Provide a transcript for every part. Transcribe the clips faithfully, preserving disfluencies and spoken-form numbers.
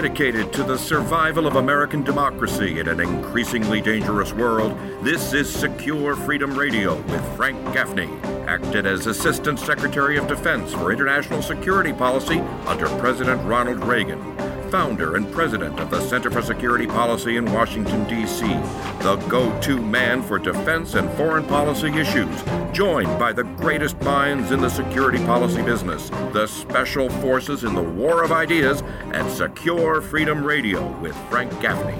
Dedicated to the survival of American democracy in an increasingly dangerous world, this is Secure Freedom Radio with Frank Gaffney, acted as Assistant Secretary of Defense for International Security Policy under President Ronald Reagan, founder and president of the Center for Security Policy in Washington, D C, the go-to man for defense and foreign policy issues, joined by the greatest minds in the security policy business, the special forces in the war of ideas, and Secure Freedom Radio with Frank Gaffney.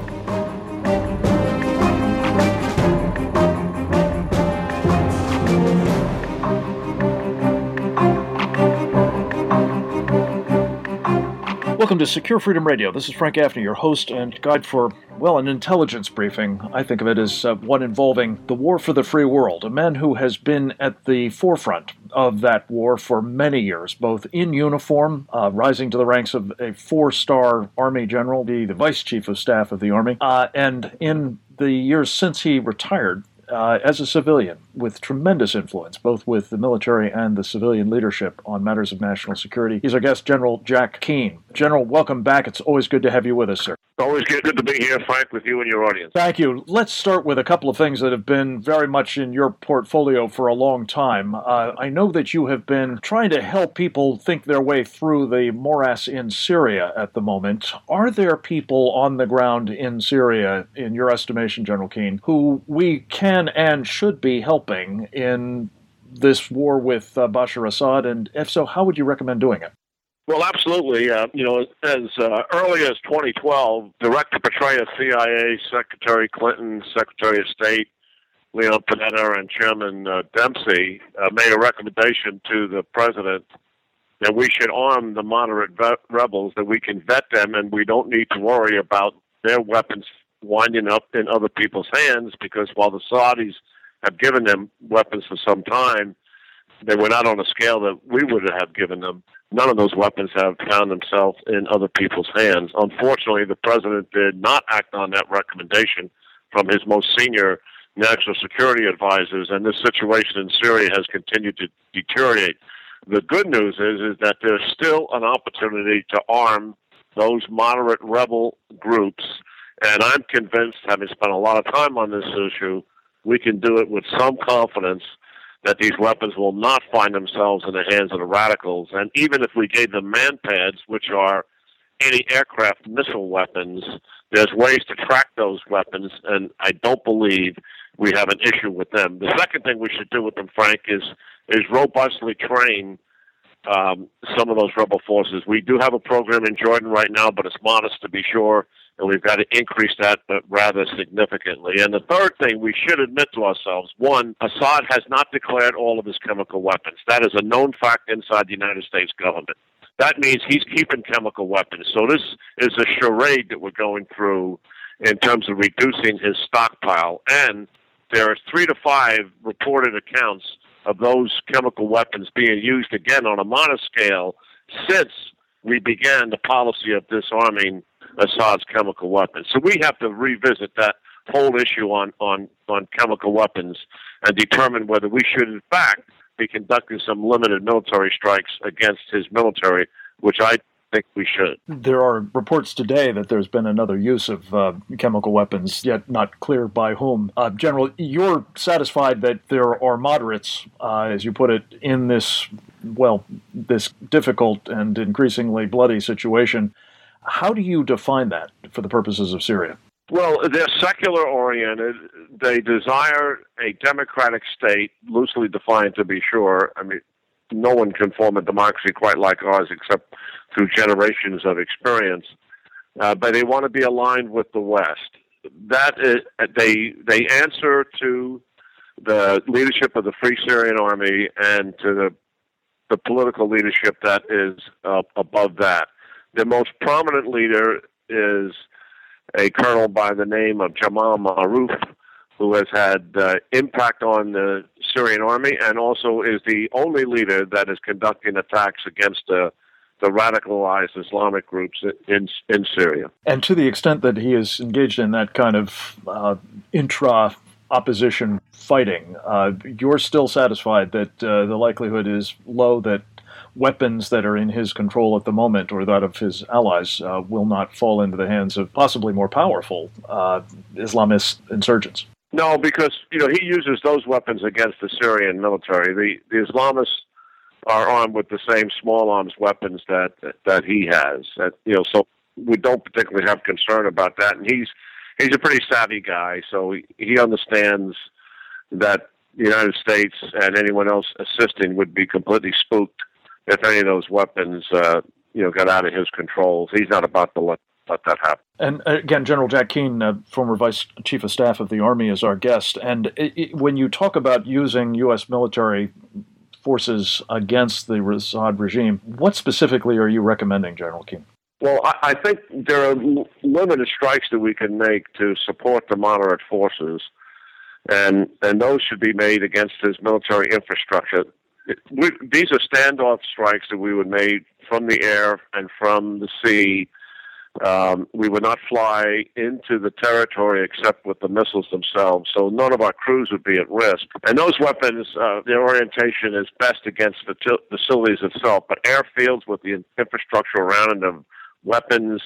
Welcome to Secure Freedom Radio. This is Frank Gaffney, your host and guide for, well, an intelligence briefing. I think of it as uh, one involving the war for the free world, a man who has been at the forefront of that war for many years, both in uniform, uh, rising to the ranks of a four-star Army general, the, the Vice Chief of Staff of the Army, uh, and in the years since he retired, Uh, as a civilian, with tremendous influence, both with the military and the civilian leadership on matters of national security. He's our guest, General Jack Keane. General, welcome back. It's always good to have you with us, sir. Always good to be here, Frank, with you and your audience. Thank you. Let's start with a couple of things that have been very much in your portfolio for a long time. Uh, I know that you have been trying to help people think their way through the morass in Syria at the moment. Are there people on the ground in Syria, in your estimation, General Keane, who we can and should be helping in this war with uh, Bashar Assad? And if so, how would you recommend doing it? Well, absolutely. Uh, you know, as uh, early as twenty twelve, Director Petraeus, C I A, Secretary Clinton, Secretary of State Leon Panetta, and Chairman uh, Dempsey uh, made a recommendation to the president that we should arm the moderate ve- rebels, that we can vet them, and we don't need to worry about their weapons winding up in other people's hands, because while the Saudis have given them weapons for some time, they were not on a scale that we would have given them. None of those weapons have found themselves in other people's hands. Unfortunately, the president did not act on that recommendation from his most senior national security advisors, and this situation in Syria has continued to deteriorate. The good news is, is that there's still an opportunity to arm those moderate rebel groups, and I'm convinced, having spent a lot of time on this issue, we can do it with some confidence that these weapons will not find themselves in the hands of the radicals. And even if we gave them man-pads, which are anti-aircraft missile weapons, there's ways to track those weapons, and I don't believe we have an issue with them. The second thing we should do with them, Frank, is is robustly train um, some of those rebel forces. We do have a program in Jordan right now, but it's modest to be sure, and we've got to increase that, but rather significantly. And the third thing we should admit to ourselves, one, Assad has not declared all of his chemical weapons. That is a known fact inside the United States government. That means he's keeping chemical weapons. So this is a charade that we're going through in terms of reducing his stockpile. And there are three to five reported accounts of those chemical weapons being used again on a modest scale since we began the policy of disarming Assad's chemical weapons. So we have to revisit that whole issue on, on, on chemical weapons and determine whether we should, in fact, be conducting some limited military strikes against his military, which I think we should. There are reports today that there's been another use of uh, chemical weapons, yet not clear by whom. Uh, General, you're satisfied that there are moderates, uh, as you put it, in this, well, this difficult and increasingly bloody situation. How do you define that for the purposes of Syria? Well, they're secular-oriented. They desire a democratic state, loosely defined to be sure. I mean, no one can form a democracy quite like ours except through generations of experience. Uh, but they want to be aligned with the West. That is, they they answer to the leadership of the Free Syrian Army and to the the political leadership that is uh, above that. The most prominent leader is a colonel by the name of Jamal Maruf, who has had uh, impact on the Syrian army and also is the only leader that is conducting attacks against the, the radicalized Islamic groups in in Syria. And to the extent that he is engaged in that kind of uh, intra-opposition fighting, uh, you're still satisfied that uh, the likelihood is low that weapons that are in his control at the moment or that of his allies uh, will not fall into the hands of possibly more powerful uh, Islamist insurgents. No, because, you know, he uses those weapons against the Syrian military. The, the Islamists are armed with the same small arms weapons that that he has. That, you know, so we don't particularly have concern about that. And he's he's a pretty savvy guy, so he, he understands that the United States and anyone else assisting would be completely spooked if any of those weapons, uh, you know, got out of his control. He's not about to let, let that happen. And again, General Jack Keane, uh, former Vice Chief of Staff of the Army, is our guest. And it, it, when you talk about using U S military forces against the Assad regime, what specifically are you recommending, General Keane? Well, I, I think there are limited strikes that we can make to support the moderate forces, and and those should be made against his military infrastructure. It, we, these are standoff strikes that we would make from the air and from the sea. Um, we would not fly into the territory except with the missiles themselves, so none of our crews would be at risk. And those weapons, uh, their orientation is best against the t- facilities itself, but airfields with the infrastructure around them, weapons,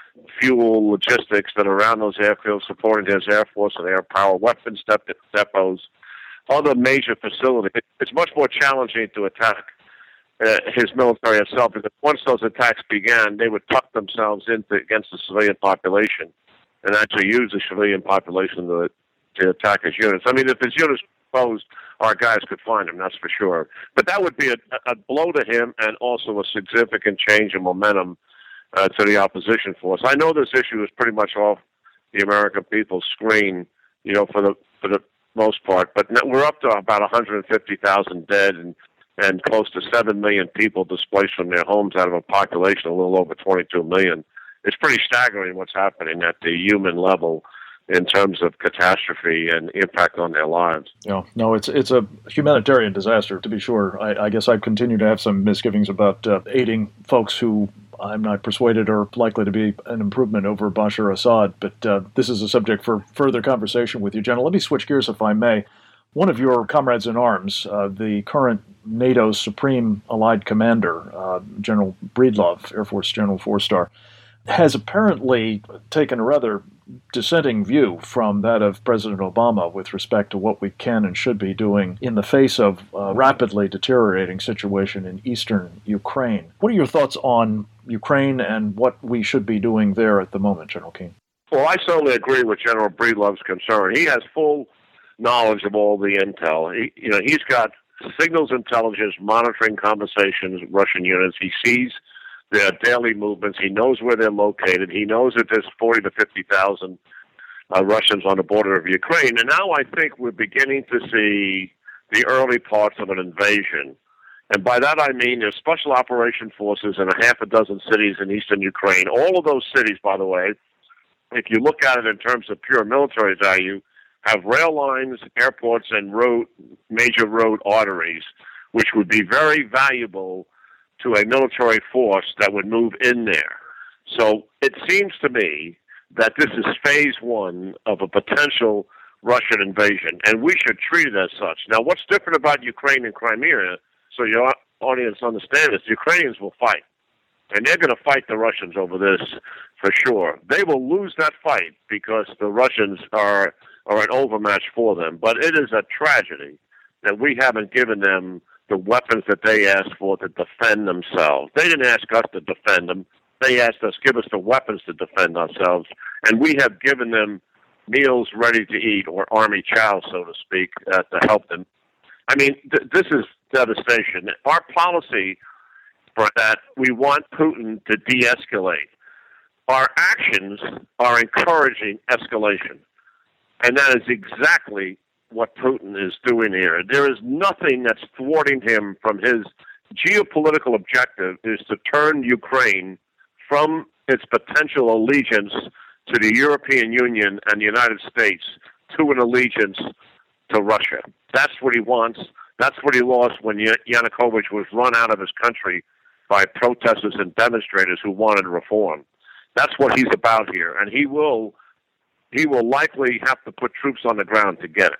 fuel, logistics that are around those airfields, supporting his Air Force and air power, weapons dep- depots, other major facilities. It's much more challenging to attack Uh, his military itself, because once those attacks began, they would tuck themselves into against the civilian population and actually use the civilian population to, to attack his units. I mean, if his units were exposed, our guys could find him, that's for sure. But that would be a, a blow to him and also a significant change in momentum uh, to the opposition force. I know this issue is pretty much off the American people's screen, you know, for the for the most part, but we're up to about one hundred fifty thousand dead and and close to seven million people displaced from their homes out of a population of a little over twenty-two million. It's pretty staggering what's happening at the human level in terms of catastrophe and impact on their lives. Yeah, no, it's it's a humanitarian disaster, to be sure. I, I guess I continue to have some misgivings about uh, aiding folks who I'm not persuaded are likely to be an improvement over Bashar Assad, but uh, this is a subject for further conversation with you, General. Let me switch gears, if I may. One of your comrades in arms, uh, the current NATO Supreme Allied Commander, uh, General Breedlove, Air Force General four-star, has apparently taken a rather dissenting view from that of President Obama with respect to what we can and should be doing in the face of a rapidly deteriorating situation in eastern Ukraine. What are your thoughts on Ukraine and what we should be doing there at the moment, General Keane? Well, I certainly agree with General Breedlove's concern. He has full knowledge of all the intel. He, you know, he's got signals intelligence monitoring conversations with Russian units. He sees their daily movements. He knows where they're located. He knows that there's forty to fifty thousand uh, Russians on the border of Ukraine. And now I think we're beginning to see the early parts of an invasion. And by that I mean there's special operation forces in a half a dozen cities in eastern Ukraine. All of those cities, by the way, if you look at it in terms of pure military value, have rail lines, airports, and road major road arteries, which would be very valuable to a military force that would move in there. So it seems to me that this is phase one of a potential Russian invasion, and we should treat it as such. Now, what's different about Ukraine and Crimea, so your audience understands this, the Ukrainians will fight, and they're going to fight the Russians over this for sure. They will lose that fight because the Russians are are an overmatch for them. But it is a tragedy that we haven't given them the weapons that they asked for to defend themselves. They didn't ask us to defend them. They asked us, give us the weapons to defend ourselves. And we have given them meals ready to eat, or army chow, so to speak, uh, to help them. I mean, th- this is devastation. Our policy for that, we want Putin to de-escalate. Our actions are encouraging escalation. And that is exactly what Putin is doing here. There is nothing that's thwarting him from his geopolitical objective is to turn Ukraine from its potential allegiance to the European Union and the United States to an allegiance to Russia. That's what he wants. That's what he lost when Yanukovych was run out of his country by protesters and demonstrators who wanted reform. That's what he's about here, and he will he will likely have to put troops on the ground to get it.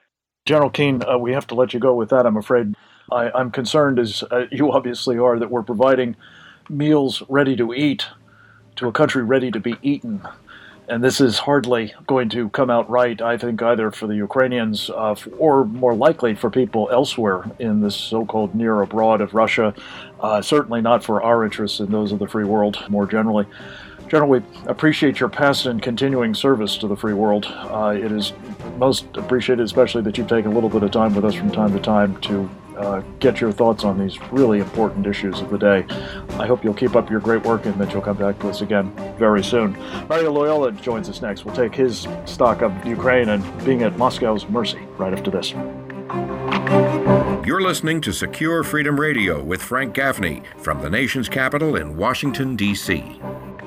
General Keane, uh, we have to let you go with that, I'm afraid. I, I'm concerned, as uh, you obviously are, that we're providing meals ready to eat to a country ready to be eaten. And this is hardly going to come out right, I think, either for the Ukrainians uh, or more likely for people elsewhere in this so-called near abroad of Russia. Uh, certainly not for our interests and those of the free world more generally. General, we appreciate your past and continuing service to the free world. Uh, it is most appreciated, especially that you've taken a little bit of time with us from time to time to uh, get your thoughts on these really important issues of the day. I hope you'll keep up your great work and that you'll come back to us again very soon. Mario Loyola joins us next. We'll take his stock of Ukraine and being at Moscow's mercy right after this. You're listening to Secure Freedom Radio with Frank Gaffney from the nation's capital in Washington, D C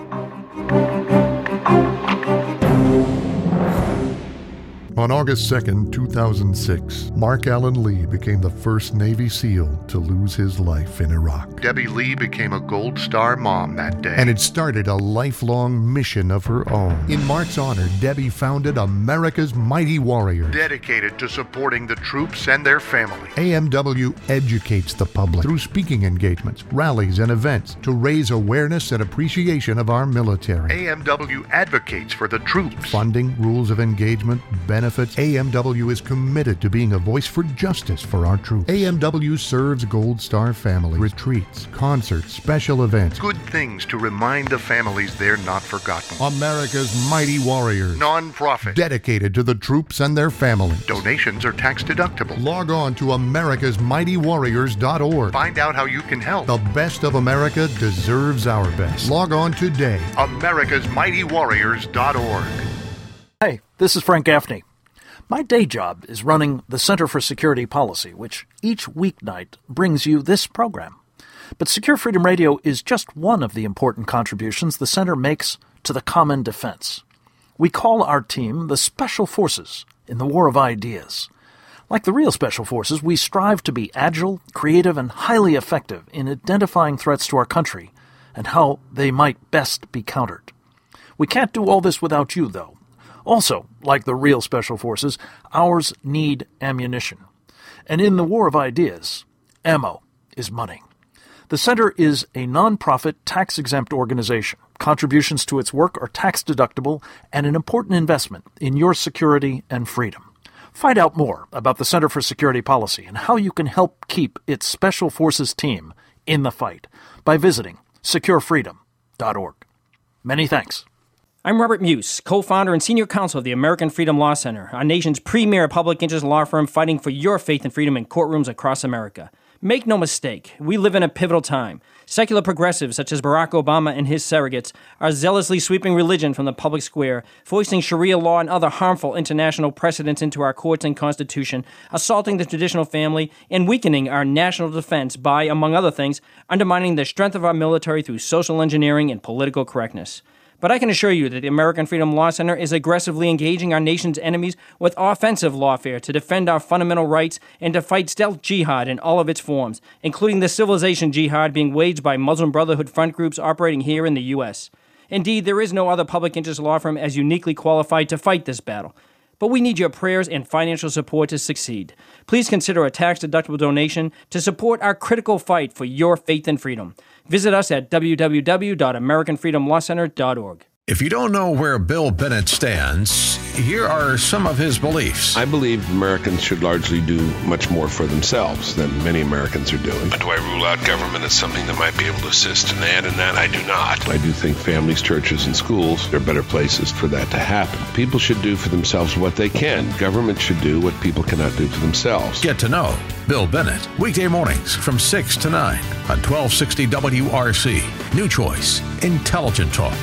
On August second, two thousand six, Mark Allen Lee became the first Navy SEAL to lose his life in Iraq. Debbie Lee became a Gold Star mom that day. And it started a lifelong mission of her own. In Mark's honor, Debbie founded America's Mighty Warriors, dedicated to supporting the troops and their families. A M W educates the public through speaking engagements, rallies, and events to raise awareness and appreciation of our military. A M W advocates for the troops. Funding, rules of engagement, benefits. A M W is committed to being a voice for justice for our troops. A M W serves Gold Star families, retreats, concerts, special events. Good things to remind the families they're not forgotten. America's Mighty Warriors. Non-profit. Dedicated to the troops and their families. Donations are tax deductible. Log on to americas mighty warriors dot org. Find out how you can help. The best of America deserves our best. Log on today. americas mighty warriors dot org. Hey, this is Frank Gaffney. My day job is running the Center for Security Policy, which each weeknight brings you this program. But Secure Freedom Radio is just one of the important contributions the Center makes to the common defense. We call our team the Special Forces in the War of Ideas. Like the real Special Forces, we strive to be agile, creative, and highly effective in identifying threats to our country and how they might best be countered. We can't do all this without you, though. Also, like the real Special Forces, ours need ammunition. And in the War of Ideas, ammo is money. The Center is a nonprofit, tax-exempt organization. Contributions to its work are tax-deductible and an important investment in your security and freedom. Find out more about the Center for Security Policy and how you can help keep its Special Forces team in the fight by visiting secure freedom dot org. Many thanks. I'm Robert Muse, co-founder and senior counsel of the American Freedom Law Center, our nation's premier public interest law firm fighting for your faith and freedom in courtrooms across America. Make no mistake, we live in a pivotal time. Secular progressives such as Barack Obama and his surrogates are zealously sweeping religion from the public square, foisting Sharia law and other harmful international precedents into our courts and Constitution, assaulting the traditional family, and weakening our national defense by, among other things, undermining the strength of our military through social engineering and political correctness. But I can assure you that the American Freedom Law Center is aggressively engaging our nation's enemies with offensive lawfare to defend our fundamental rights and to fight stealth jihad in all of its forms, including the civilization jihad being waged by Muslim Brotherhood front groups operating here in the U S. Indeed, there is no other public interest law firm as uniquely qualified to fight this battle. But we need your prayers and financial support to succeed. Please consider a tax-deductible donation to support our critical fight for your faith and freedom. Visit us at w w w dot american freedom law center dot org. If you don't know where Bill Bennett stands, here are some of his beliefs. I believe Americans should largely do much more for themselves than many Americans are doing. But do I rule out government as something that might be able to assist in that? And that I do not. I do think families, churches, and schools are better places for that to happen. People should do for themselves what they can. Government should do what people cannot do for themselves. Get to know Bill Bennett, weekday mornings from six to nine on twelve sixty W R C. New Choice, Intelligent Talk.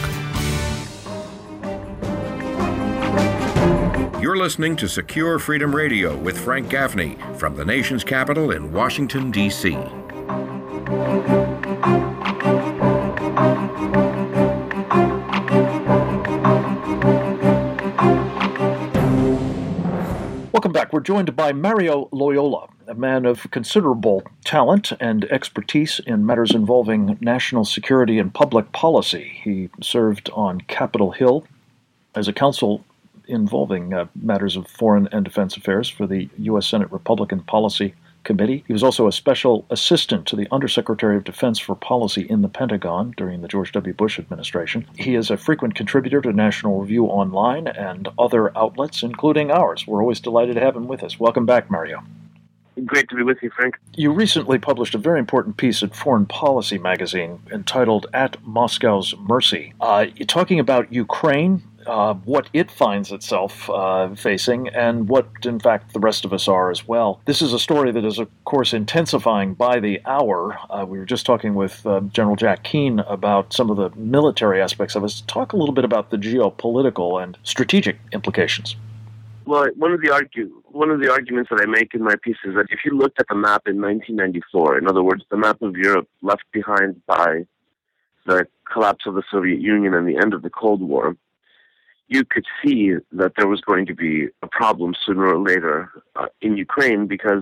You're listening to Secure Freedom Radio with Frank Gaffney from the nation's capital in Washington, D C Welcome back. We're joined by Mario Loyola, a man of considerable talent and expertise in matters involving national security and public policy. He served on Capitol Hill as a counsel involving uh, matters of foreign and defense affairs for the U S Senate Republican Policy Committee. He was also a special assistant to the Undersecretary of Defense for Policy in the Pentagon during the George W. Bush administration. He is a frequent contributor to National Review Online and other outlets, including ours. We're always delighted to have him with us. Welcome back, Mario. Great to be with you, Frank. You recently published a very important piece at Foreign Policy magazine entitled At Moscow's Mercy. Uh, you're talking about Ukraine, uh, what it finds itself uh, facing, and what, in fact, the rest of us are as well. This is a story that is, of course, intensifying by the hour. Uh, we were just talking with uh, General Jack Keane about some of the military aspects of it. Talk a little bit about the geopolitical and strategic implications. Well, one of the argue one of the arguments that I make in my piece is that if you looked at the map in nineteen ninety-four, in other words, the map of Europe left behind by the collapse of the Soviet Union and the end of the Cold War, you could see that there was going to be a problem sooner or later uh, in Ukraine because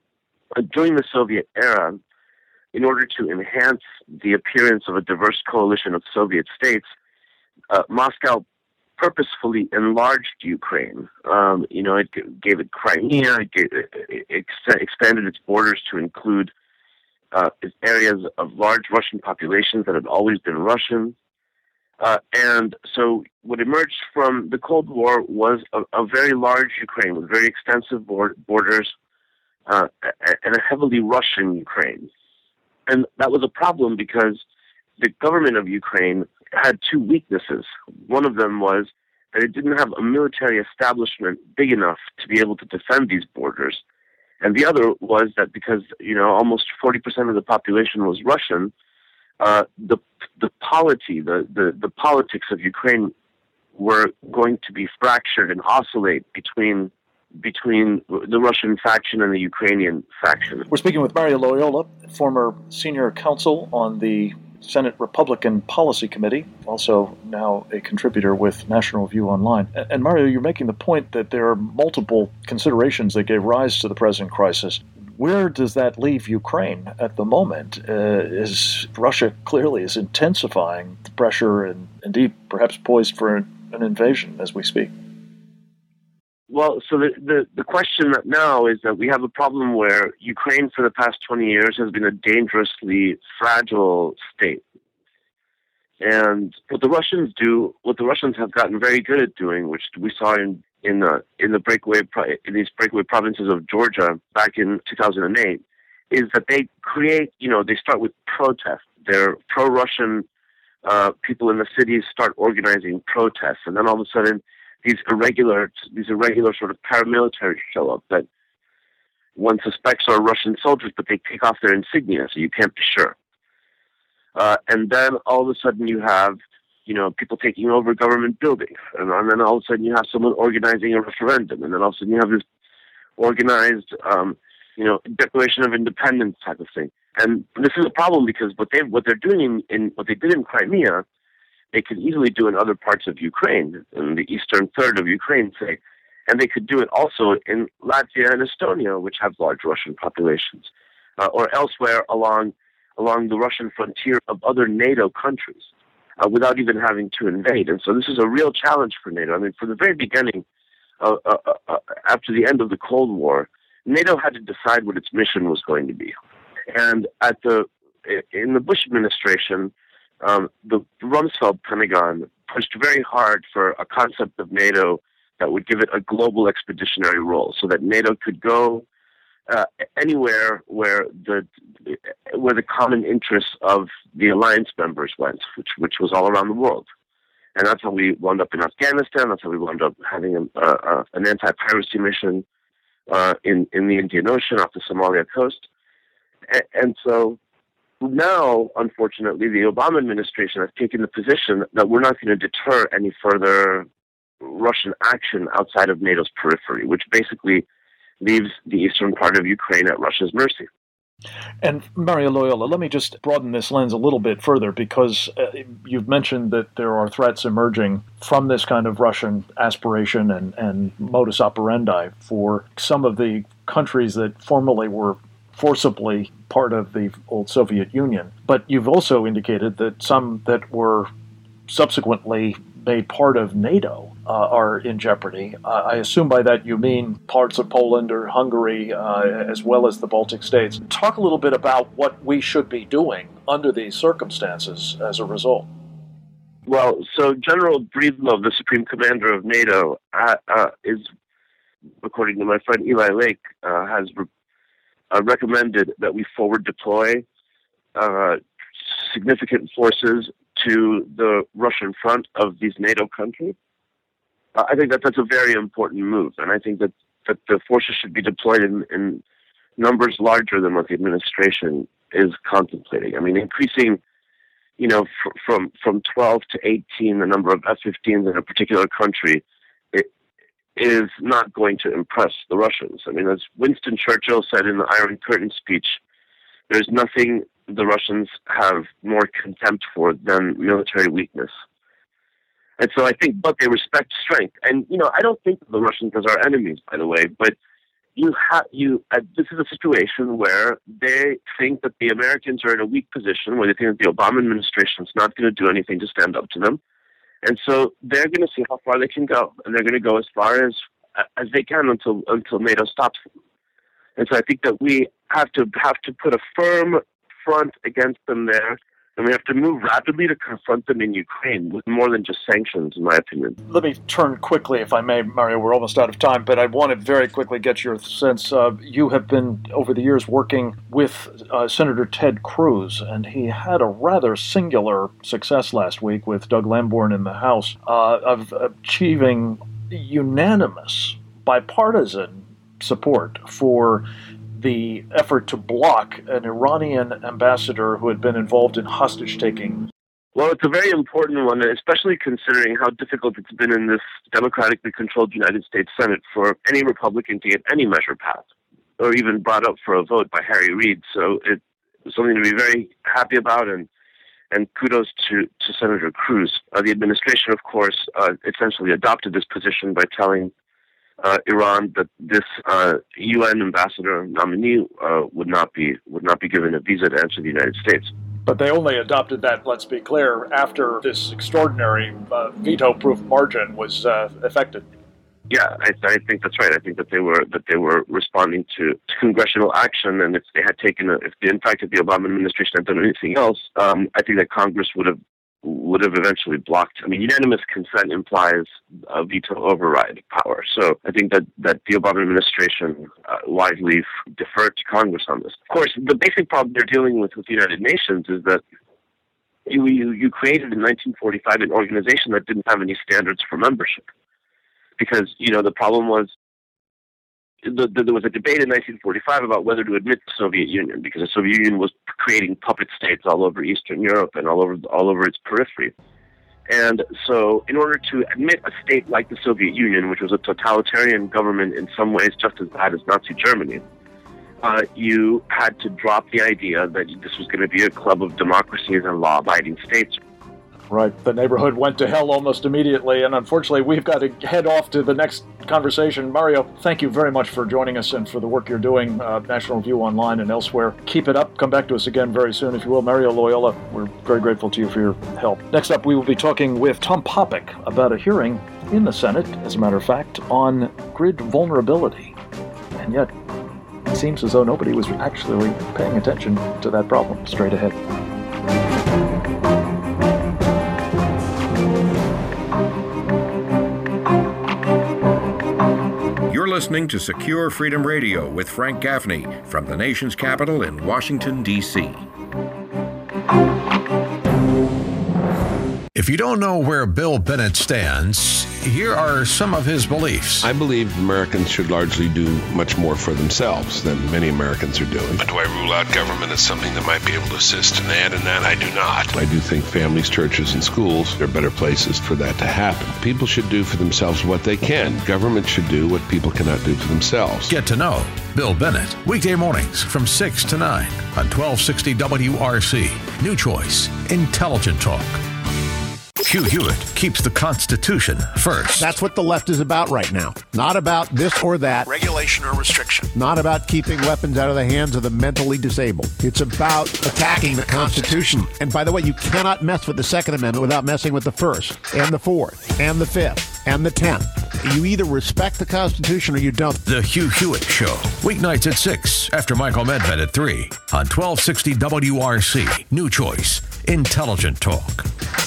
uh, during the Soviet era, in order to enhance the appearance of a diverse coalition of Soviet states, uh, Moscow purposefully enlarged Ukraine. Um, you know, it gave it Crimea, it, gave, it ex- expanded its borders to include uh, areas of large Russian populations that had always been Russian. Uh, and so what emerged from the Cold War was a, a very large Ukraine with very extensive board, borders uh, and a heavily Russian Ukraine. And that was a problem because the government of Ukraine had two weaknesses. One of them was that it didn't have a military establishment big enough to be able to defend these borders. And the other was that because, you know, almost forty percent of the population was Russian, uh, the the polity, the, the, the politics of Ukraine were going to be fractured and oscillate between between the Russian faction and the Ukrainian faction. We're speaking with Mario Loyola, former senior counsel on the Senate Republican Policy Committee, also now a contributor with National Review Online. And Mario, you're making the point that there are multiple considerations that gave rise to the present crisis. Where does that leave Ukraine at the moment? Uh, is Russia clearly is intensifying the pressure and indeed perhaps poised for an invasion as we speak? Well, so the, the, the question now is that we have a problem where Ukraine for the past twenty years has been a dangerously fragile state. And what the Russians do, what the Russians have gotten very good at doing, which we saw in in the in the breakaway in these breakaway provinces of Georgia back in two thousand eight, is that they create, you know, they start with protest. They're pro-Russian uh, people in the cities start organizing protests, and then all of a sudden, these irregular, these irregular sort of paramilitaries show up that one suspects are Russian soldiers, but they take off their insignia, so you can't be sure. Uh, and then all of a sudden you have, you know, people taking over government buildings, and, and then all of a sudden you have someone organizing a referendum, and then all of a sudden you have this organized, um, you know, Declaration of Independence type of thing. And this is a problem because what they what they're doing in, in what they did in Crimea, they could easily do in other parts of Ukraine, in the eastern third of Ukraine, say, and they could do it also in Latvia and Estonia, which have large Russian populations, uh, or elsewhere along along the Russian frontier of other NATO countries, uh, without even having to invade. And so this is a real challenge for NATO. I mean, from the very beginning, uh, uh, uh, after the end of the Cold War, NATO had to decide what its mission was going to be. And at the in the Bush administration, Um, the Rumsfeld Pentagon pushed very hard for a concept of NATO that would give it a global expeditionary role, so that NATO could go uh, anywhere where the where the common interests of the alliance members went, which which was all around the world. And that's how we wound up in Afghanistan. That's how we wound up having a, a, an anti-piracy mission uh, in in the Indian Ocean off the Somalia coast, and, and so. Now, unfortunately, the Obama administration has taken the position that we're not going to deter any further Russian action outside of NATO's periphery, which basically leaves the eastern part of Ukraine at Russia's mercy. And Mario Loyola, let me just broaden this lens a little bit further, because uh, you've mentioned that there are threats emerging from this kind of Russian aspiration and, and modus operandi for some of the countries that formerly were forcibly part of the old Soviet Union. But you've also indicated that some that were subsequently made part of NATO. uh, are in jeopardy. Uh, I assume by that you mean parts of Poland or Hungary, uh, as well as the Baltic states. Talk a little bit about what we should be doing under these circumstances as a result. Well, so General Breedlove, the Supreme Commander of NATO, uh, uh, is, according to my friend Eli Lake, uh, has re- uh, recommended that we forward deploy uh, significant forces to the Russian front of these NATO countries. Uh, I think that that's a very important move, and I think that, that the forces should be deployed in, in numbers larger than what the administration is contemplating. I mean, increasing, you know, f- from from twelve to eighteen, the number of F fifteens in a particular country, it is not going to impress the Russians. I mean, as Winston Churchill said in the Iron Curtain speech, there's nothing the Russians have more contempt for than military weakness. And so I think, but they respect strength. And, you know, I don't think of the Russians as our enemies, by the way, but you have, you, uh, this is a situation where they think that the Americans are in a weak position, where they think that the Obama administration is not going to do anything to stand up to them. And so they're going to see how far they can go. And they're going to go as far as, as they can until, until NATO stops them. And so I think that we have to have to put a firm front against them there, and we have to move rapidly to confront them in Ukraine with more than just sanctions, in my opinion. Let me turn quickly, if I may, Mario. We're almost out of time, but I want to very quickly get your sense. Uh, you have been, over the years, working with uh, Senator Ted Cruz, and he had a rather singular success last week with Doug Lamborn in the House uh, of achieving unanimous, bipartisan support for the effort to block an Iranian ambassador who had been involved in hostage-taking. Well, it's a very important one, especially considering how difficult it's been in this democratically controlled United States Senate for any Republican to get any measure passed, or even brought up for a vote by Harry Reid. So it's something to be very happy about, and and kudos to, to Senator Cruz. Uh, the administration, of course, uh, essentially adopted this position by telling Uh, Iran that this uh, U N ambassador nominee uh, would not be would not be given a visa to enter the United States. But they only adopted that, let's be clear, after this extraordinary uh, veto-proof margin was uh, effected. Yeah, I, I think that's right. I think that they were that they were responding to, to congressional action, and if they had taken, a, if the, in fact, if the Obama administration had done anything else, um, I think that Congress would have. would have eventually blocked. I mean, unanimous consent implies a veto override power. So I think that, that the Obama administration uh, wisely deferred to Congress on this. Of course, the basic problem they're dealing with with the United Nations is that you, you, you created in nineteen forty-five an organization that didn't have any standards for membership. Because, you know, the problem was The, the, there was a debate in nineteen forty-five about whether to admit the Soviet Union, because the Soviet Union was creating puppet states all over Eastern Europe and all over all over its periphery. And so in order to admit a state like the Soviet Union, which was a totalitarian government in some ways just as bad as Nazi Germany, uh, you had to drop the idea that this was going to be a club of democracies and law-abiding states. Right. The neighborhood went to hell almost immediately, and unfortunately we've got to head off to the next conversation. Mario, thank you very much for joining us and for the work you're doing, uh, National Review Online and elsewhere. Keep it up. Come back to us again very soon, if you will. Mario Loyola, we're very grateful to you for your help. Next up, we will be talking with Tom Popek about a hearing in the Senate, as a matter of fact, on grid vulnerability. And yet, it seems as though nobody was actually paying attention to that problem. Straight ahead. You're listening to Secure Freedom Radio with Frank Gaffney from the nation's capital in Washington, D C If you don't know where Bill Bennett stands, here are some of his beliefs. I believe Americans should largely do much more for themselves than many Americans are doing. But do I rule out government as something that might be able to assist and add in that? I do not. I do think families, churches, and schools are better places for that to happen. People should do for themselves what they can. Government should do what people cannot do for themselves. Get to know Bill Bennett, weekday mornings from six to nine on twelve sixty W R C. New Choice, Intelligent Talk. Hugh Hewitt keeps the Constitution first. That's what the left is about right now. Not about this or that. Regulation or restriction. Not about keeping weapons out of the hands of the mentally disabled. It's about attacking the Constitution. And by the way, you cannot mess with the Second Amendment without messing with the First, and the Fourth, and the Fifth, and the Tenth. You either respect the Constitution or you don't. The Hugh Hewitt Show, weeknights at six, after Michael Medved at three, on twelve sixty W R C. New Choice, Intelligent Talk.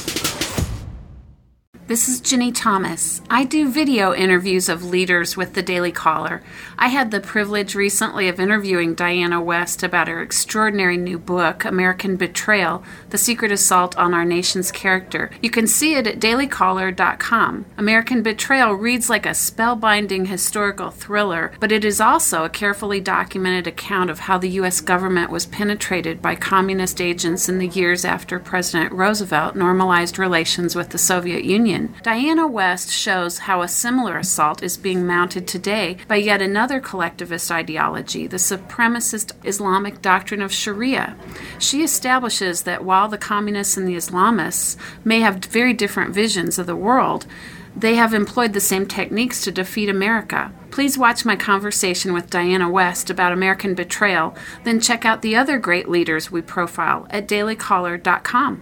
This is Ginny Thomas. I do video interviews of leaders with the Daily Caller. I had the privilege recently of interviewing Diana West about her extraordinary new book, American Betrayal, The Secret Assault on Our Nation's Character. You can see it at daily caller dot com. American Betrayal reads like a spellbinding historical thriller, but it is also a carefully documented account of how the U S government was penetrated by communist agents in the years after President Roosevelt normalized relations with the Soviet Union. Diana West shows how a similar assault is being mounted today by yet another collectivist ideology, the supremacist Islamic doctrine of Sharia. She establishes that while the communists and the Islamists may have very different visions of the world, they have employed the same techniques to defeat America. Please watch my conversation with Diana West about American Betrayal, then check out the other great leaders we profile at daily caller dot com.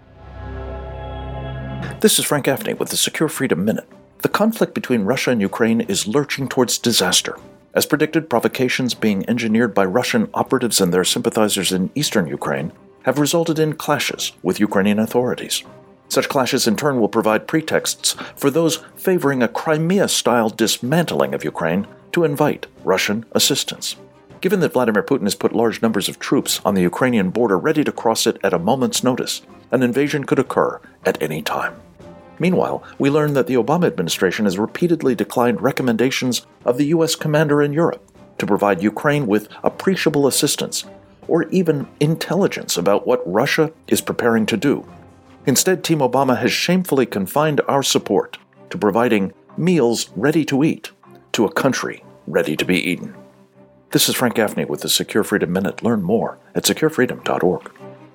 This is Frank Gaffney with the Secure Freedom Minute. The conflict between Russia and Ukraine is lurching towards disaster. As predicted, provocations being engineered by Russian operatives and their sympathizers in eastern Ukraine have resulted in clashes with Ukrainian authorities. Such clashes in turn will provide pretexts for those favoring a Crimea-style dismantling of Ukraine to invite Russian assistance. Given that Vladimir Putin has put large numbers of troops on the Ukrainian border ready to cross it at a moment's notice, an invasion could occur at any time. Meanwhile, we learn that the Obama administration has repeatedly declined recommendations of the U S commander in Europe to provide Ukraine with appreciable assistance or even intelligence about what Russia is preparing to do. Instead, Team Obama has shamefully confined our support to providing meals ready to eat to a country ready to be eaten. This is Frank Gaffney with the Secure Freedom Minute. Learn more at secure freedom dot org.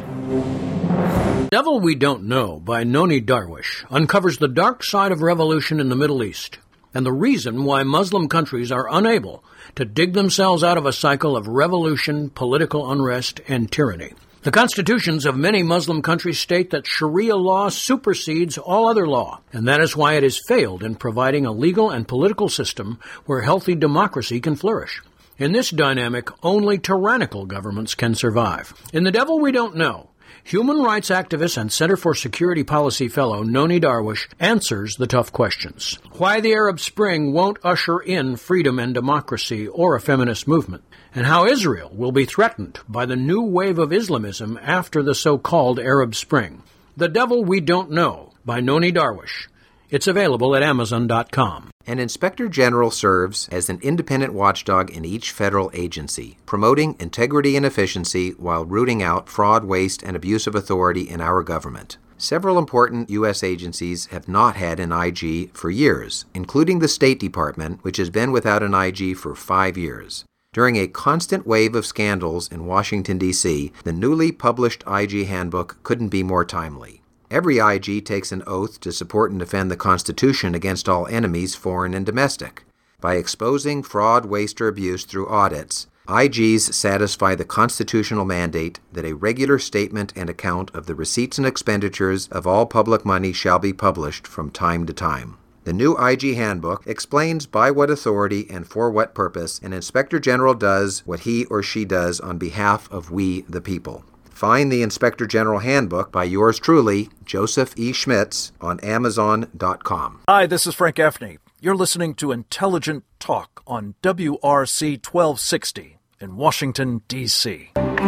Devil We Don't Know by Noni Darwish uncovers the dark side of revolution in the Middle East and the reason why Muslim countries are unable to dig themselves out of a cycle of revolution, political unrest, and tyranny. The constitutions of many Muslim countries state that Sharia law supersedes all other law, and that is why it has failed in providing a legal and political system where healthy democracy can flourish. In this dynamic, only tyrannical governments can survive. In The Devil We Don't Know, human rights activist and Center for Security Policy fellow Noni Darwish answers the tough questions. Why the Arab Spring won't usher in freedom and democracy or a feminist movement, and how Israel will be threatened by the new wave of Islamism after the so-called Arab Spring. The Devil We Don't Know by Noni Darwish. It's available at amazon dot com. An inspector general serves as an independent watchdog in each federal agency, promoting integrity and efficiency while rooting out fraud, waste, and abuse of authority in our government. Several important U S agencies have not had an I G for years, including the State Department, which has been without an I G for five years. During a constant wave of scandals in Washington, D C, the newly published I G handbook couldn't be more timely. Every I G takes an oath to support and defend the Constitution against all enemies, foreign and domestic. By exposing fraud, waste, or abuse through audits, I Gs satisfy the constitutional mandate that a regular statement and account of the receipts and expenditures of all public money shall be published from time to time. The new I G handbook explains by what authority and for what purpose an inspector general does what he or she does on behalf of we the people. Find the Inspector General Handbook by yours truly, Joseph E. Schmitz, on amazon dot com. Hi, this is Frank Gaffney. You're listening to Intelligent Talk on W R C twelve sixty in Washington, D C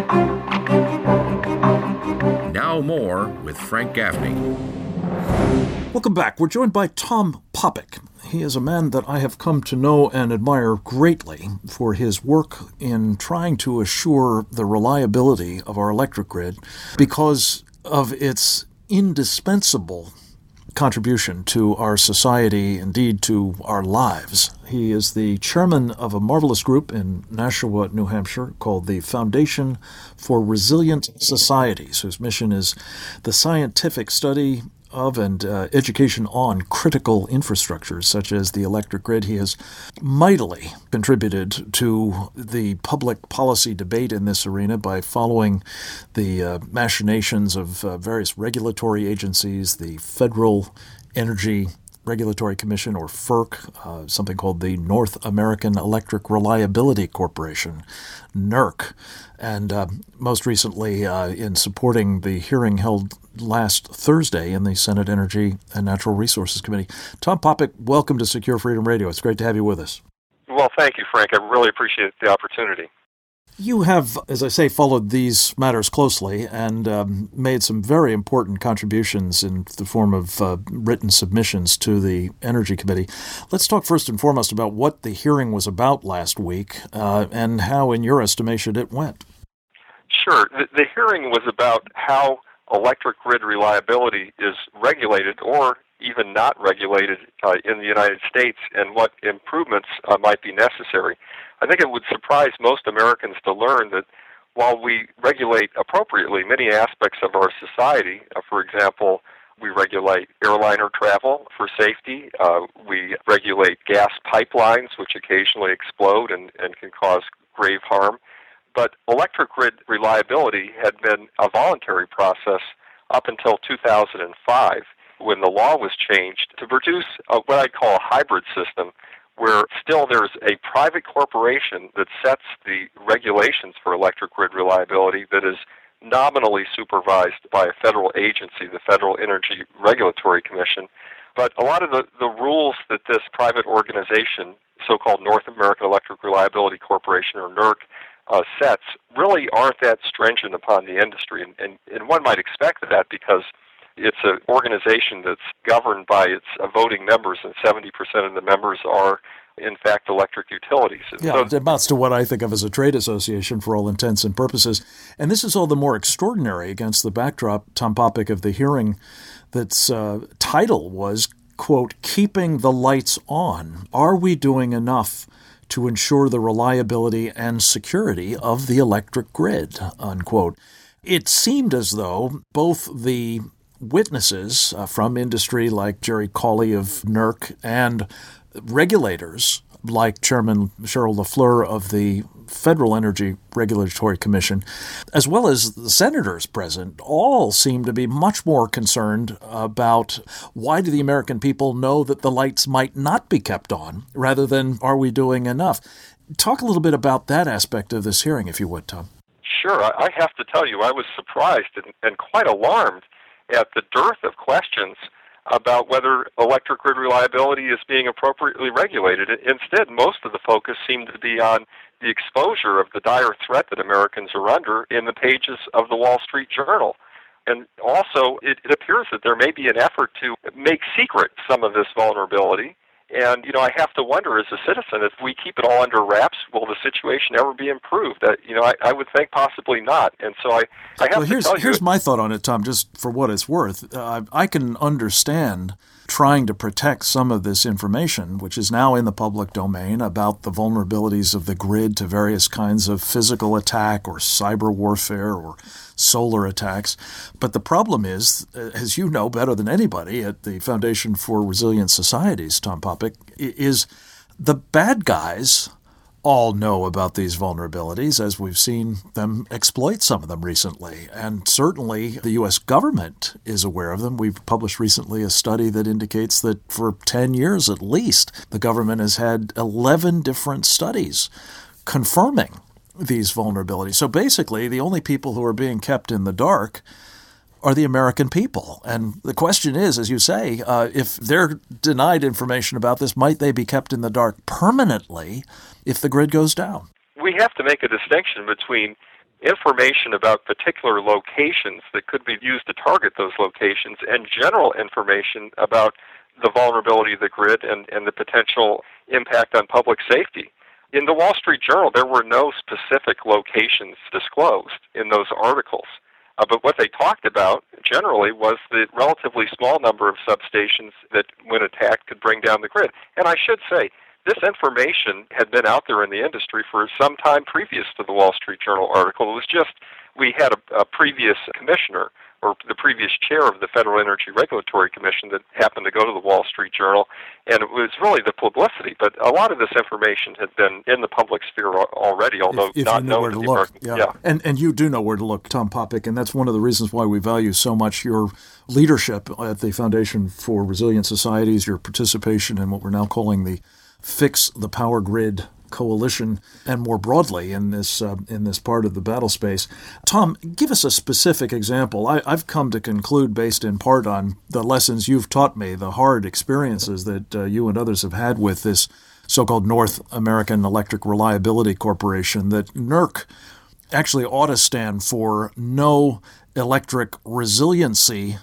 Now more with Frank Gaffney. Welcome back. We're joined by Tom Popick. He is a man that I have come to know and admire greatly for his work in trying to assure the reliability of our electric grid because of its indispensable contribution to our society, indeed to our lives. He is the chairman of a marvelous group in Nashua, New Hampshire, called the Foundation for Resilient Societies, whose mission is the scientific study of and uh, education on critical infrastructures such as the electric grid. He has mightily contributed to the public policy debate in this arena by following the uh, machinations of uh, various regulatory agencies, the Federal Energy Regulatory Commission, or FERC, uh, something called the North American Electric Reliability Corporation, NERC, and uh, most recently uh, in supporting the hearing held last Thursday in the Senate Energy and Natural Resources Committee. Tom Popick, welcome to Secure Freedom Radio. It's great to have you with us. Well, thank you, Frank. I really appreciate the opportunity. You have, as I say, followed these matters closely and um, made some very important contributions in the form of uh, written submissions to the Energy Committee. Let's talk first and foremost about what the hearing was about last week uh, and how, in your estimation, it went. Sure. The, the hearing was about how electric grid reliability is regulated or even not regulated uh, in the United States and what improvements uh, might be necessary. I think it would surprise most Americans to learn that while we regulate appropriately many aspects of our society, uh, for example, we regulate airliner travel for safety, uh, we regulate gas pipelines, which occasionally explode and, and can cause grave harm, but electric grid reliability had been a voluntary process up until two thousand five, when the law was changed to produce a, what I call a hybrid system, where still there's a private corporation that sets the regulations for electric grid reliability that is nominally supervised by a federal agency, the Federal Energy Regulatory Commission. But a lot of the, the rules that this private organization, so-called North American Electric Reliability Corporation, or NERC, uh, sets really aren't that stringent upon the industry. And, and, and one might expect that because it's an organization that's governed by its uh, voting members, and seventy percent of the members are, in fact, electric utilities. And yeah, so, it amounts to what I think of as a trade association for all intents and purposes. And this is all the more extraordinary against the backdrop, Tom Popick, of the hearing that's uh, title was, quote, "Keeping the Lights On. Are we doing enough to ensure the reliability and security of the electric grid?" Unquote. It seemed as though both the witnesses uh, from industry like Jerry Cawley of NERC and regulators like Chairman Cheryl LaFleur of the Federal Energy Regulatory Commission, as well as the senators present, all seem to be much more concerned about why do the American people know that the lights might not be kept on, rather than are we doing enough? Talk a little bit about that aspect of this hearing, if you would, Tom. Sure. I have to tell you, I was surprised and, and quite alarmed at the dearth of questions about whether electric grid reliability is being appropriately regulated. Instead, most of the focus seemed to be on the exposure of the dire threat that Americans are under in the pages of the Wall Street Journal. And also, it, it appears that there may be an effort to make secret some of this vulnerability. And, you know, I have to wonder as a citizen, if we keep it all under wraps, will the situation ever be improved? That, you know, I, I would think possibly not. And so I, I have well, here's, to tell you... Here's my thought on it, Tom, just for what it's worth. Uh, I can understand trying to protect some of this information, which is now in the public domain, about the vulnerabilities of the grid to various kinds of physical attack or cyber warfare or solar attacks. But the problem is, as you know better than anybody at the Foundation for Resilient Societies, Tom Popick, is the bad guys all know about these vulnerabilities, as we've seen them exploit some of them recently. And certainly the U S government is aware of them. We've published recently a study that indicates that for ten years at least, the government has had eleven different studies confirming these vulnerabilities. So basically, the only people who are being kept in the dark are the American people. And the question is, as you say, uh, if they're denied information about this, might they be kept in the dark permanently if the grid goes down? We have to make a distinction between information about particular locations that could be used to target those locations and general information about the vulnerability of the grid and, and the potential impact on public safety. In the Wall Street Journal, there were no specific locations disclosed in those articles. Uh, but what they talked about generally was the relatively small number of substations that, when attacked, could bring down the grid. And I should say, this information had been out there in the industry for some time previous to the Wall Street Journal article. It was just we had a, a previous commissioner, or the previous chair of the Federal Energy Regulatory Commission, that happened to go to the Wall Street Journal, and it was really the publicity. But a lot of this information had been in the public sphere already, although if, if not you know known where to to the look. American. Yeah. yeah. And, and you do know where to look, Tom Popek, and that's one of the reasons why we value so much your leadership at the Foundation for Resilient Societies, your participation in what we're now calling the Fix the Power Grid Coalition, and more broadly in this uh, in this part of the battle space. Tom, give us a specific example. I, I've come to conclude, based in part on the lessons you've taught me, the hard experiences that uh, you and others have had with this so-called North American Electric Reliability Corporation, that N E R C actually ought to stand for No Electric Resiliency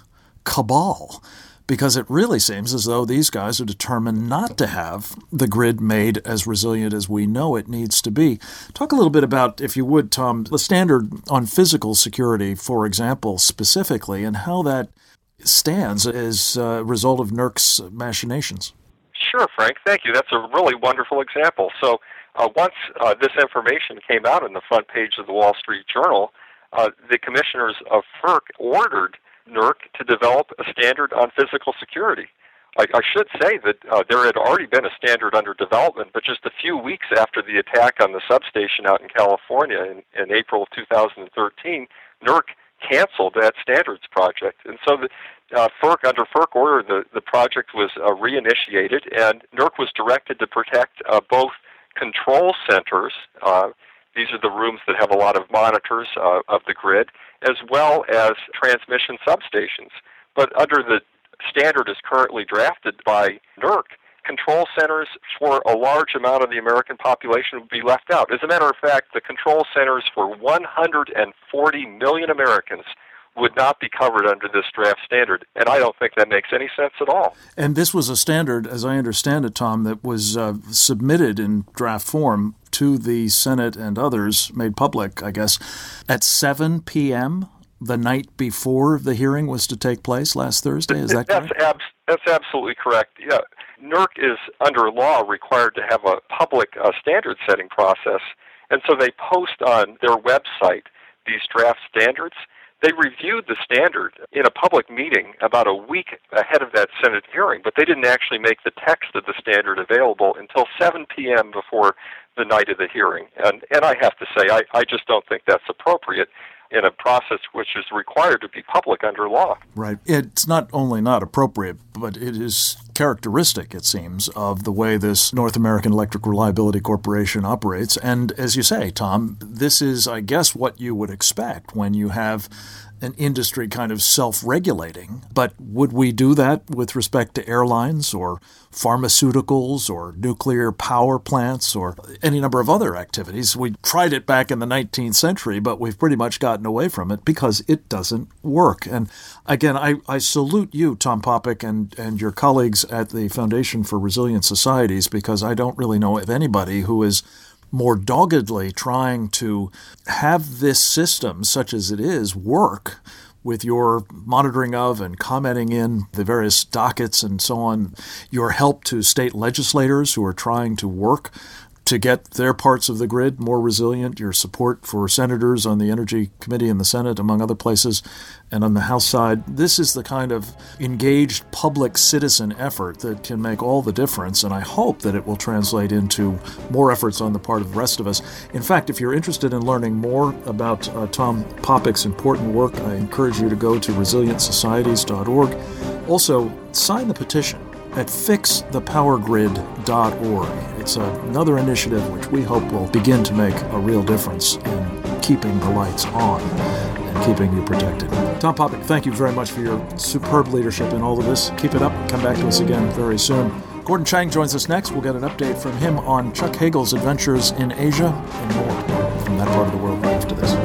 Cabal, because it really seems as though these guys are determined not to have the grid made as resilient as we know it needs to be. Talk a little bit about, if you would, Tom, the standard on physical security, for example, specifically, and how that stands as a result of N E R C's machinations. Sure, Frank. Thank you. That's a really wonderful example. So uh, once uh, this information came out on the front page of the Wall Street Journal, uh, the commissioners of F E R C ordered N E R C to develop a standard on physical security. I, I should say that uh, there had already been a standard under development, but just a few weeks after the attack on the substation out in California in, in April of two thousand thirteen, N E R C canceled that standards project. And so the uh, F E R C, under F E R C order, the, the project was uh, reinitiated, and N E R C was directed to protect uh, both control centers, uh, these are the rooms that have a lot of monitors uh, of the grid, as well as transmission substations. But under the standard as currently drafted by N E R C, control centers for a large amount of the American population would be left out. As a matter of fact, the control centers for one hundred forty million Americans would not be covered under this draft standard, and I don't think that makes any sense at all. And this was a standard, as I understand it, Tom, that was uh, submitted in draft form to the Senate and others, made public, I guess, at seven p.m. the night before the hearing was to take place last Thursday. Is that that's correct? Ab- that's absolutely correct. Yeah, N E R C is, under law, required to have a public uh, standard-setting process, and so they post on their website these draft standards. They reviewed the standard in a public meeting about a week ahead of that Senate hearing, but they didn't actually make the text of the standard available until seven p.m. before the night of the hearing. And and I have to say, I, I just don't think that's appropriate in a process which is required to be public under law. Right. It's not only not appropriate, but it is characteristic, it seems, of the way this North American Electric Reliability Corporation operates. And as you say, Tom, this is, I guess, what you would expect when you have an industry kind of self-regulating. But would we do that with respect to airlines or pharmaceuticals or nuclear power plants or any number of other activities? We tried it back in the nineteenth century, but we've pretty much gotten away from it because it doesn't work. And again, I, I salute you, Tom Popek, and, and your colleagues at the Foundation for Resilient Societies, because I don't really know of anybody who is more doggedly trying to have this system, such as it is, work with your monitoring of and commenting in the various dockets and so on, your help to state legislators who are trying to work to get their parts of the grid more resilient, your support for senators on the Energy Committee in the Senate, among other places, and on the House side. This is the kind of engaged public citizen effort that can make all the difference, and I hope that it will translate into more efforts on the part of the rest of us. In fact, if you're interested in learning more about uh, Tom Popek's important work, I encourage you to go to resilient societies dot org. Also, sign the petition at fix the power grid dot org. It's another initiative which we hope will begin to make a real difference in keeping the lights on and keeping you protected. Tom Popek, thank you very much for your superb leadership in all of this. Keep it up. Come back to us again very soon. Gordon Chang joins us next. We'll get an update from him on Chuck Hagel's adventures in Asia and more from that part of the world right after this.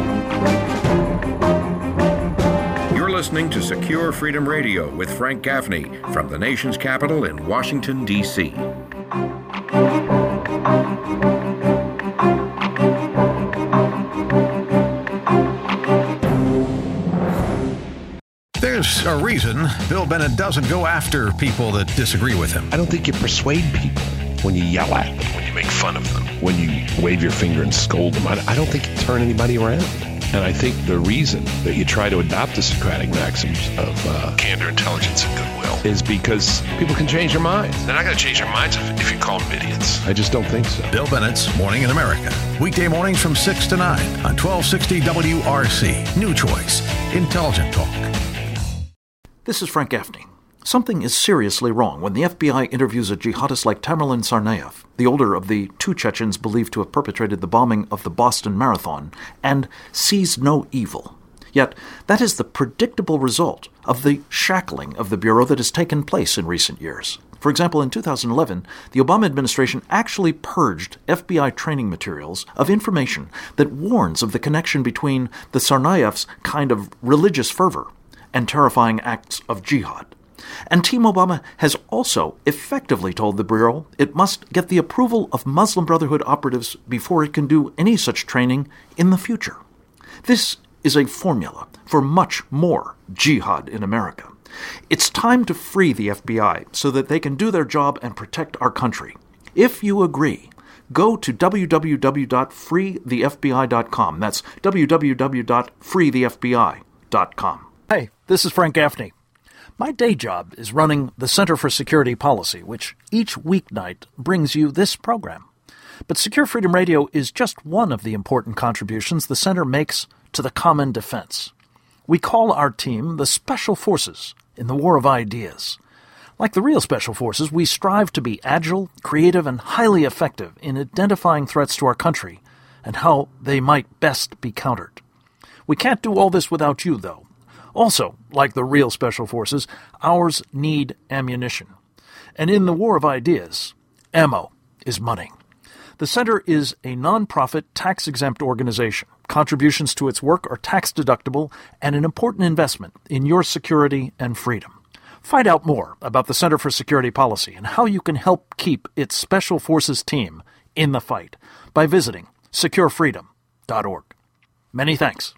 Listening to Secure Freedom Radio with Frank Gaffney from the nation's capital in Washington, D C There's a reason Bill Bennett doesn't go after people that disagree with him. I don't think you persuade people when you yell at them, when you make fun of them, when you wave your finger and scold them. I, I don't think you turn anybody around. And I think the reason that you try to adopt the Socratic maxims of uh, candor, intelligence, and goodwill is because people can change their minds. They're not going to change their minds if, if you call them idiots. I just don't think so. Bill Bennett's Morning in America. Weekday mornings from six to nine on twelve sixty W R C. New Choice. Intelligent Talk. This is Frank Gaffney. Something is seriously wrong when the F B I interviews a jihadist like Tamerlan Tsarnaev, the older of the two Chechens believed to have perpetrated the bombing of the Boston Marathon, and sees no evil. Yet, that is the predictable result of the shackling of the Bureau that has taken place in recent years. For example, in two thousand eleven, the Obama administration actually purged F B I training materials of information that warns of the connection between the Tsarnaev's kind of religious fervor and terrifying acts of jihad. And Team Obama has also effectively told the Bureau it must get the approval of Muslim Brotherhood operatives before it can do any such training in the future. This is a formula for much more jihad in America. It's time to free the F B I so that they can do their job and protect our country. If you agree, go to w w w dot free the f b i dot com. That's w w w dot free the f b i dot com. Hey, this is Frank Gaffney. My day job is running the Center for Security Policy, which each weeknight brings you this program. But Secure Freedom Radio is just one of the important contributions the Center makes to the common defense. We call our team the Special Forces in the War of Ideas. Like the real Special Forces, we strive to be agile, creative, and highly effective in identifying threats to our country and how they might best be countered. We can't do all this without you, though. Also, like the real Special Forces, ours need ammunition. And in the War of Ideas, ammo is money. The Center is a nonprofit, tax-exempt organization. Contributions to its work are tax-deductible and an important investment in your security and freedom. Find out more about the Center for Security Policy and how you can help keep its Special Forces team in the fight by visiting secure freedom dot org. Many thanks.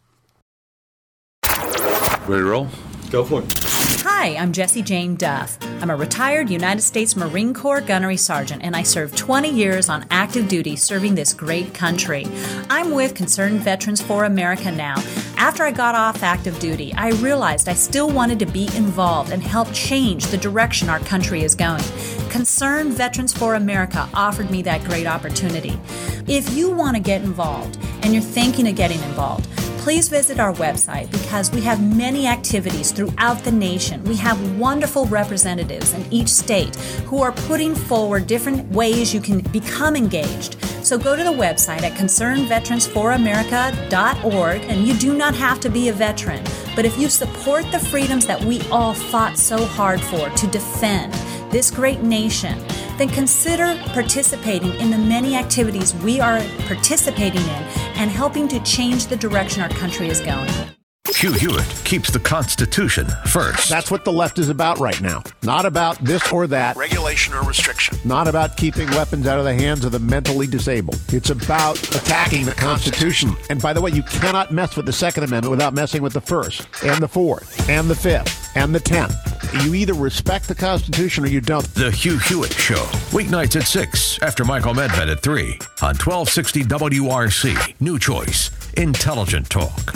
Ready to roll? Go for it. Hi, I'm Jessie Jane Duff. I'm a retired United States Marine Corps gunnery sergeant, and I served twenty years on active duty serving this great country. I'm with Concerned Veterans for America now. After I got off active duty, I realized I still wanted to be involved and help change the direction our country is going. Concerned Veterans for America offered me that great opportunity. If you want to get involved and you're thinking of getting involved, please visit our website because we have many activities throughout the nation. We have wonderful representatives in each state who are putting forward different ways you can become engaged. So go to the website at concerned veterans for america dot org, and you do not have to be a veteran. But if you support the freedoms that we all fought so hard for to defend this great nation, then consider participating in the many activities we are participating in and helping to change the direction our country is going. Hugh Hewitt keeps the Constitution first. That's what the left is about right now. Not about this or that. Regulation or restriction. Not about keeping weapons out of the hands of the mentally disabled. It's about attacking the Constitution. And by the way, you cannot mess with the Second Amendment without messing with the First, and the Fourth, and the Fifth, and the Tenth. You either respect the Constitution or you don't. The Hugh Hewitt Show. Weeknights at six after Michael Medved at three on twelve sixty W R C. New Choice. Intelligent Talk.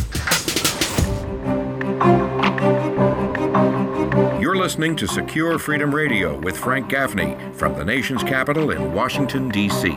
You're listening to Secure Freedom Radio with Frank Gaffney from the nation's capital in Washington, D C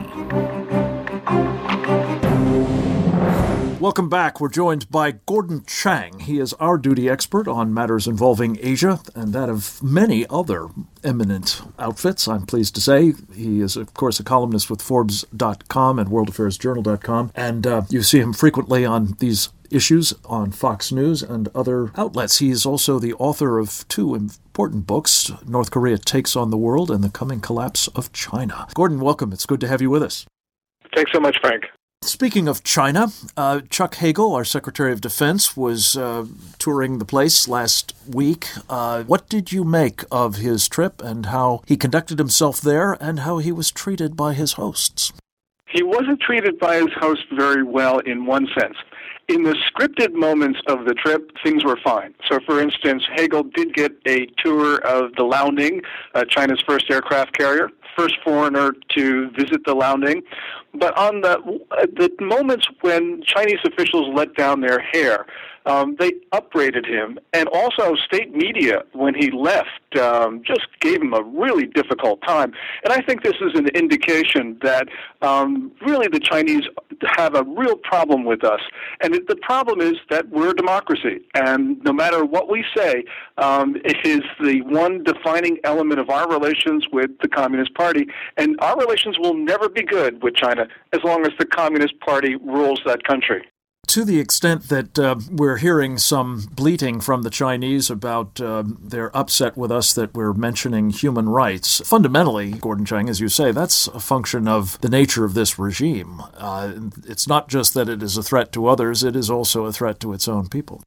Welcome back. We're joined by Gordon Chang. He is our duty expert on matters involving Asia and that of many other eminent outfits, I'm pleased to say. He is, of course, a columnist with Forbes dot com and World Affairs Journal dot com, and uh, you see him frequently on these issues on Fox News and other outlets. He is also the author of two important books, North Korea Takes on the World and The Coming Collapse of China. Gordon, welcome. It's good to have you with us. Thanks so much, Frank. Speaking of China, uh, Chuck Hagel, our Secretary of Defense, was uh, touring the place last week. Uh, what did you make of his trip and how he conducted himself there and how he was treated by his hosts? He wasn't treated by his host very well in one sense. In the scripted moments of the trip, things were fine. So, for instance, Hagel did get a tour of the Liaoning, uh, China's first aircraft carrier, first foreigner to visit the Liaoning. But on the the moments when Chinese officials let down their hair, um, they upbraided him, and also state media, when he left, um, just gave him a really difficult time. And I think this is an indication that um, really the Chinese have a real problem with us. And it, the problem is that we're a democracy, and no matter what we say, um, it is the one defining element of our relations with the Communist Party, and our relations will never be good with China as long as the Communist Party rules that country. To the extent that uh, we're hearing some bleating from the Chinese about uh, their upset with us that we're mentioning human rights, fundamentally, Gordon Chang, as you say, that's a function of the nature of this regime. Uh, it's not just that it is a threat to others, it is also a threat to its own people.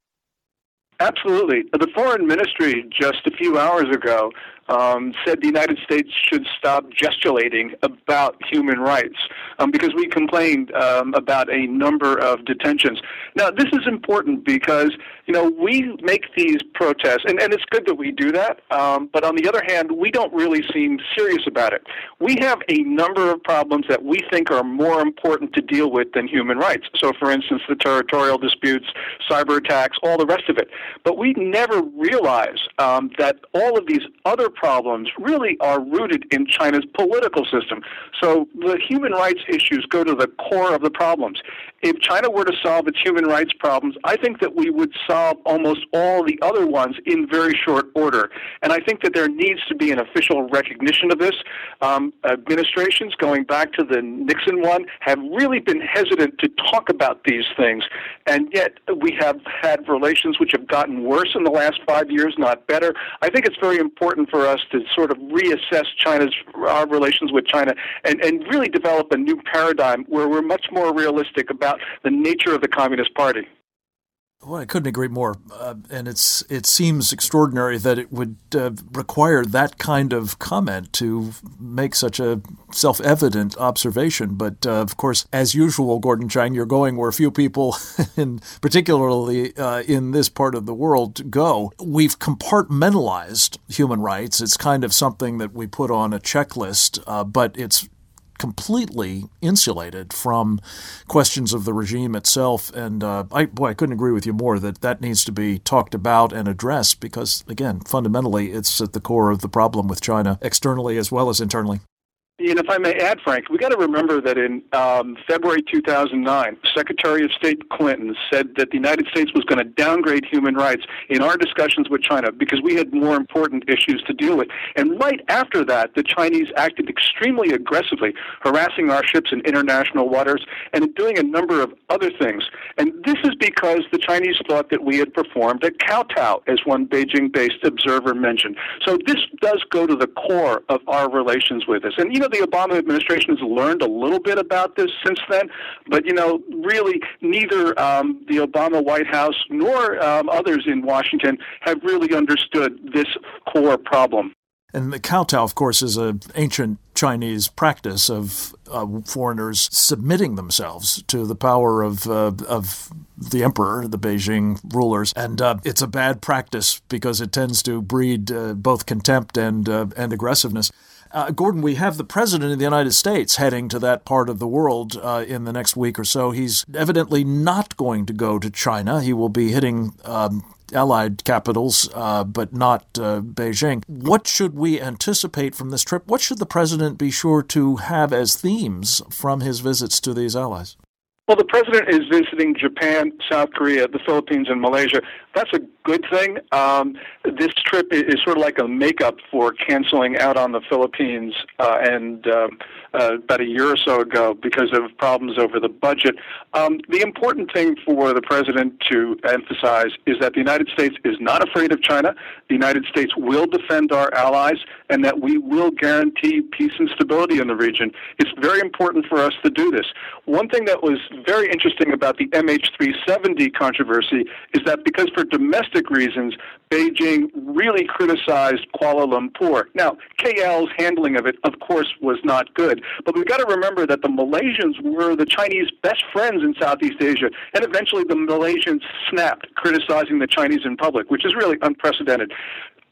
Absolutely. The Foreign Ministry just a few hours ago um, said the United States should stop gesticulating about human rights um, because we complained um, about a number of detentions. Now, this is important because, you know, we make these protests, and, and it's good that we do that, um, but on the other hand, we don't really seem serious about it. We have a number of problems that we think are more important to deal with than human rights. So, for instance, the territorial disputes, cyber attacks, all the rest of it. But we never realize um, that all of these other problems really are rooted in China's political system. So the human rights issues go to the core of the problems. If China were to solve its human rights problems, I think that we would solve almost all the other ones in very short order. And I think that there needs to be an official recognition of this. Um, administrations, going back to the Nixon one, have really been hesitant to talk about these things. And yet we have had relations which have gotten worse in the last five years, not better. I think it's very important for us to sort of reassess China's our relations with China and, and really develop a new paradigm where we're much more realistic about the nature of the Communist Party. Well, I couldn't agree more. Uh, and it's it seems extraordinary that it would uh, require that kind of comment to make such a self-evident observation. But, uh, of course, as usual, Gordon Chang, you're going where few people, in, particularly uh, in this part of the world, go. We've compartmentalized human rights. It's kind of something that we put on a checklist, uh, but it's completely insulated from questions of the regime itself. And uh, I, boy, I couldn't agree with you more that that needs to be talked about and addressed because, again, fundamentally, it's at the core of the problem with China, externally as well as internally. And if I may add, Frank, we got to remember that in um, February two thousand nine, Secretary of State Clinton said that the United States was going to downgrade human rights in our discussions with China because we had more important issues to deal with. And right after that, the Chinese acted extremely aggressively, harassing our ships in international waters and doing a number of other things. And this is because the Chinese thought that we had performed a kowtow, as one Beijing-based observer mentioned. So this does go to the core of our relations with us. And, you know, the Obama administration has learned a little bit about this since then, but, you know, really neither um, the Obama White House nor um, others in Washington have really understood this core problem. And the kowtow, of course, is an ancient Chinese practice of uh, foreigners submitting themselves to the power of uh, of the emperor, the Beijing rulers. And uh, it's a bad practice because it tends to breed uh, both contempt and uh, and aggressiveness. Uh, Gordon, we have the president of the United States heading to that part of the world uh, in the next week or so. He's evidently not going to go to China. He will be hitting um, allied capitals, uh, but not uh, Beijing. What should we anticipate from this trip? What should the president be sure to have as themes from his visits to these allies? Well, the president is visiting Japan, South Korea, the Philippines, and Malaysia. That's a good thing. Um, this trip is sort of like a makeup for canceling out on the Philippines uh, and um, uh, about a year or so ago because of problems over the budget. Um, the important thing for the president to emphasize is that the United States is not afraid of China. The United States will defend our allies, and that we will guarantee peace and stability in the region. It's very important for us to do this. One thing that was very interesting about the M H three seventy controversy is that because for domestic reasons, Beijing really criticized Kuala Lumpur. Now, K L's handling of it, of course, was not good. But we've got to remember that the Malaysians were the Chinese best friends in Southeast Asia, and eventually the Malaysians snapped, criticizing the Chinese in public, which is really unprecedented.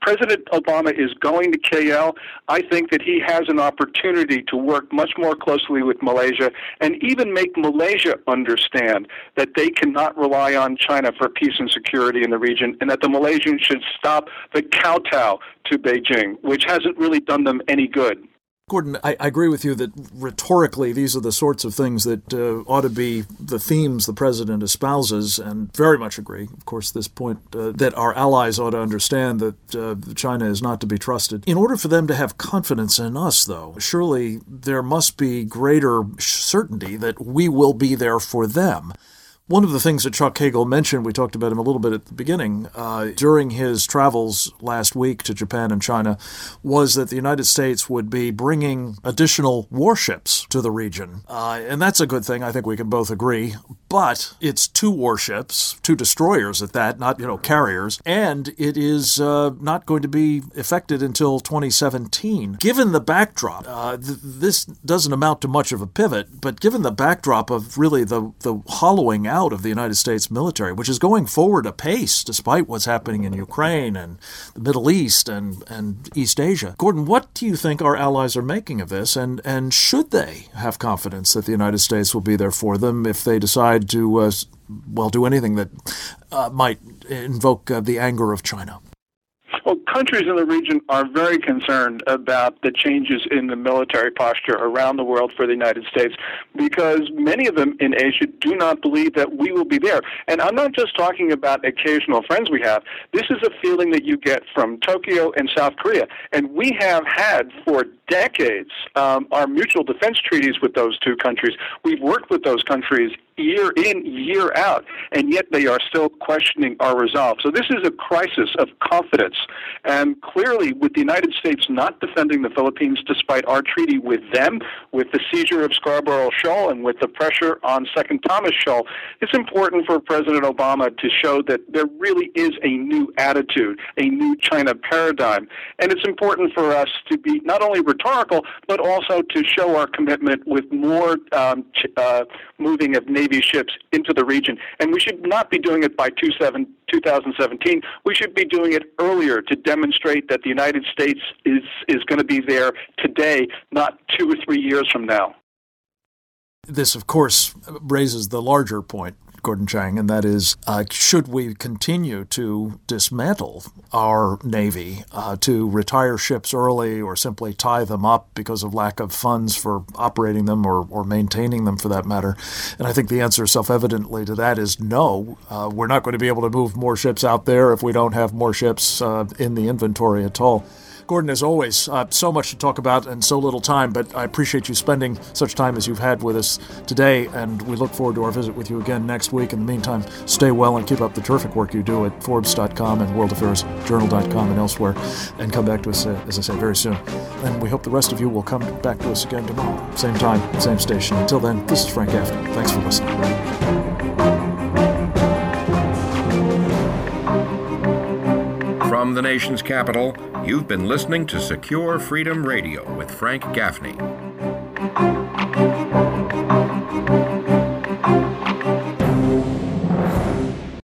President Obama is going to K L, I think that he has an opportunity to work much more closely with Malaysia and even make Malaysia understand that they cannot rely on China for peace and security in the region, and that the Malaysians should stop the kowtow to Beijing, which hasn't really done them any good. Gordon, I, I agree with you that rhetorically these are the sorts of things that uh, ought to be the themes the president espouses, and very much agree, of course, this point uh, that our allies ought to understand that uh, China is not to be trusted. In order for them to have confidence in us, though, surely there must be greater certainty that we will be there for them. One of the things that Chuck Hagel mentioned, we talked about him a little bit at the beginning, uh, during his travels last week to Japan and China, was that the United States would be bringing additional warships to the region. Uh, and that's a good thing. I think we can both agree. But it's two warships, two destroyers at that, not, you know, carriers, and it is uh, not going to be effected until twenty seventeen. Given the backdrop, uh, th- this doesn't amount to much of a pivot, but given the backdrop of really the, the hollowing out of the United States military, which is going forward apace despite what's happening in Ukraine and the Middle East and, and East Asia. Gordon, what do you think our allies are making of this, and, and should they have confidence that the United States will be there for them if they decide to, uh, well, do anything that uh, might invoke uh, the anger of China? Well, countries in the region are very concerned about the changes in the military posture around the world for the United States, because many of them in Asia do not believe that we will be there. And I'm not just talking about occasional friends we have. This is a feeling that you get from Tokyo and South Korea. And we have had for decades um, our mutual defense treaties with those two countries. We've worked with those countries year in, year out, and yet they are still questioning our resolve. So this is a crisis of confidence. And clearly, with the United States not defending the Philippines despite our treaty with them, with the seizure of Scarborough Shoal and with the pressure on Second Thomas Shoal, it's important for President Obama to show that there really is a new attitude, a new China paradigm. And it's important for us to be not only rhetorical, but also to show our commitment with more um, ch- uh, moving of Navy ships into the region. And we should not be doing it by two thousand seventeen. We should be doing it earlier to demonstrate that the United States is, is going to be there today, not two or three years from now. This, of course, raises the larger point, Gordon Chang, and that is, uh, should we continue to dismantle our Navy, uh, to retire ships early or simply tie them up because of lack of funds for operating them or, or maintaining them for that matter? And I think the answer self-evidently to that is no. Uh, we're not going to be able to move more ships out there if we don't have more ships uh, in the inventory at all. Gordon, as always, uh, so much to talk about and so little time, but I appreciate you spending such time as you've had with us today, and we look forward to our visit with you again next week. In the meantime, stay well and keep up the terrific work you do at Forbes dot com and World Affairs Journal dot com and elsewhere, and come back to us, uh, as I say, very soon. And we hope the rest of you will come back to us again tomorrow. Same time, same station. Until then, this is Frank Gaffney. Thanks for listening. From the nation's capital, you've been listening to Secure Freedom Radio with Frank Gaffney.